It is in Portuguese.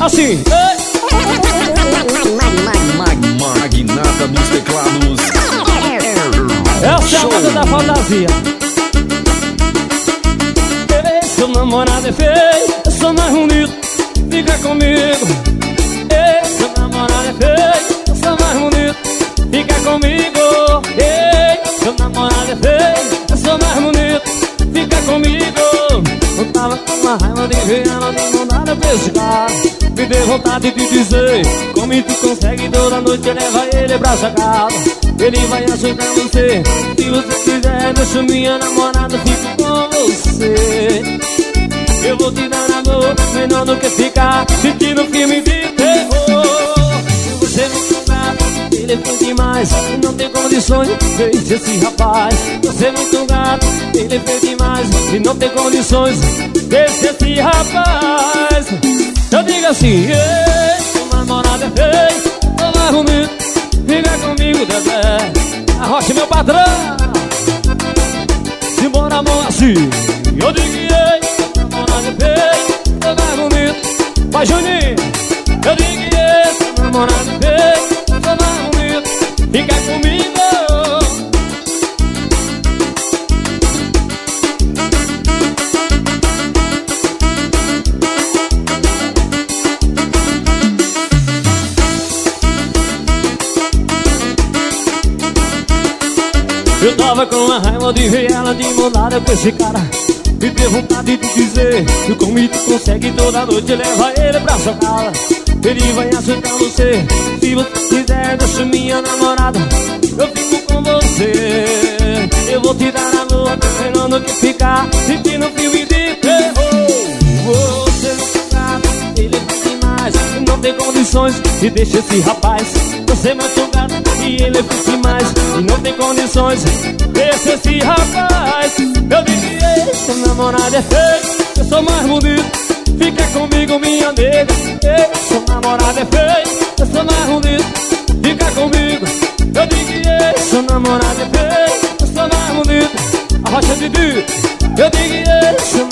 Assim. Magnata dos teclados. Essa é a moda da fantasia. Ei, seu namorado é feio, eu sou mais bonito, fica comigo. Ei, seu namorado é feio, eu sou mais bonito, fica comigo. Ei, seu namorado é feio, eu sou mais bonito, fica comigo. Eu tava com uma raiva de ver ela de mandada pra esse cara. Me deu vontade de dizer como tu consegue toda noite levar ele pra sua casa. Ele vai ajudar você. Se você quiser, deixa minha namorada, fico com você. Eu vou te dar amor, melhor do que ficar sentindo filme de terror. Se você não comprar, ele é feio demais, não tem condições, deixa esse rapaz. Você é muito gato, ele é feio demais e não tem condições, deixa esse rapaz. Eu digo assim, ei, seu namorado é feio, tô mais bonito, fica comigo, Dedé. Arrocha meu patrão, simbora a mão assim. Eu digo, ei, seu namorado é feio, tô mais bonito. Vai, Juninho. Eu digo, ei, seu namorado é feio, tô mais bonito, fica comigo. Eu tava com uma raiva de ver ela de mandada com esse cara. Me deu vontade de dizer que como tu consegue toda noite levar ele pra sua casa. Ele vai ajudar você. Se você quiser, deixa minha namorada, eu fico com você. Eu vou te dar amor, esperando que ficar sentindo filme de terror. Você não ficar, ele é demais, não tem condições, e deixa esse rapaz. Você é muito gato e ele é feio demais e não tem condições, deixa esse rapaz. Eu diria, seu namorado é feio, eu sou mais bonito, fica comigo, minha nega. Ei, seu namorado é feio, eu sou mais bonito, fica comigo. Eu diria, seu namorado é feio, eu sou mais bonito. Arrocha Didi. Eu diria, seu